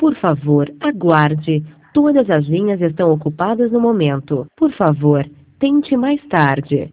Por favor, aguarde. Todas as linhas estão ocupadas no momento. Por favor, tente mais tarde.